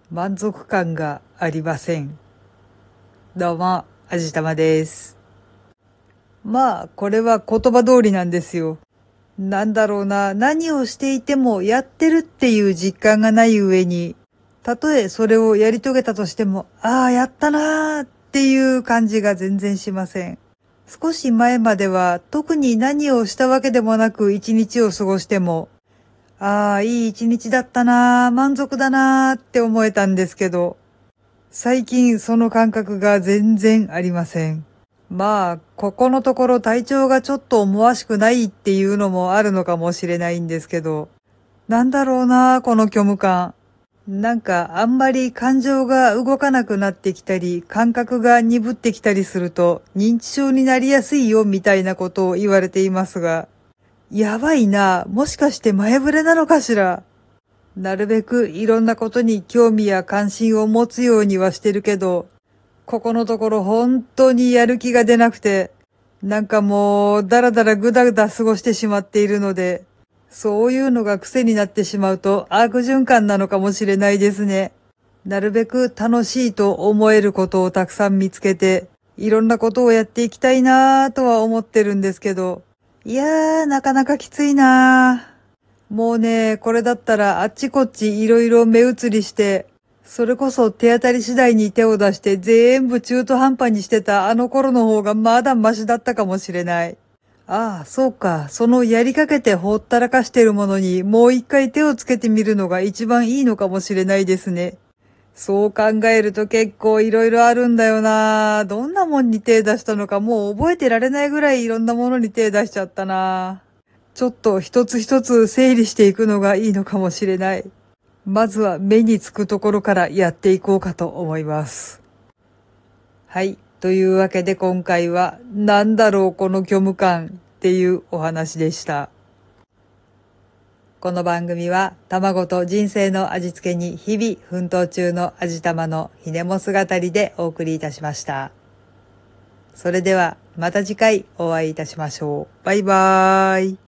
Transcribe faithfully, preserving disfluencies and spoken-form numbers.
満足感がありません。どうも、あじたまです。まあ、これは言葉通りなんですよ。なんだろうな、何をしていてもやってるっていう実感がない上に、たとえそれをやり遂げたとしても、ああ、やったなーっていう感じが全然しません。少し前までは特に何をしたわけでもなく一日を過ごしても、ああ、いい一日だったなー、満足だなーって思えたんですけど、最近その感覚が全然ありません。まあ、ここのところ体調がちょっと思わしくないっていうのもあるのかもしれないんですけど、なんだろうな、この虚無感。なんかあんまり感情が動かなくなってきたり、感覚が鈍ってきたりすると認知症になりやすいよみたいなことを言われていますが、やばいな、もしかして前触れなのかしら。なるべくいろんなことに興味や関心を持つようにはしてるけど、ここのところ本当にやる気が出なくて、なんかもうだらだらぐだぐだ過ごしてしまっているので、そういうのが癖になってしまうと悪循環なのかもしれないですね。なるべく楽しいと思えることをたくさん見つけて、いろんなことをやっていきたいなぁとは思ってるんですけど、いやーなかなかきついなぁ。もうね、これだったらあっちこっちいろいろ目移りして、それこそ手当たり次第に手を出して全部中途半端にしてたあの頃の方がまだマシだったかもしれない。ああ、そうか。そのやりかけてほったらかしてるものにもう一回手をつけてみるのが一番いいのかもしれないですね。そう考えると結構いろいろあるんだよな。どんなもんに手出したのかもう覚えてられないぐらいいろんなものに手出しちゃったな。ちょっと一つ一つ整理していくのがいいのかもしれない。まずは目につくところからやっていこうかと思います。はい。というわけで今回は、なんだろうこの虚無感っていうお話でした。この番組は卵と人生の味付けに日々奮闘中の味玉のひねも姿りでお送りいたしました。それではまた次回お会いいたしましょう。バイバーイ。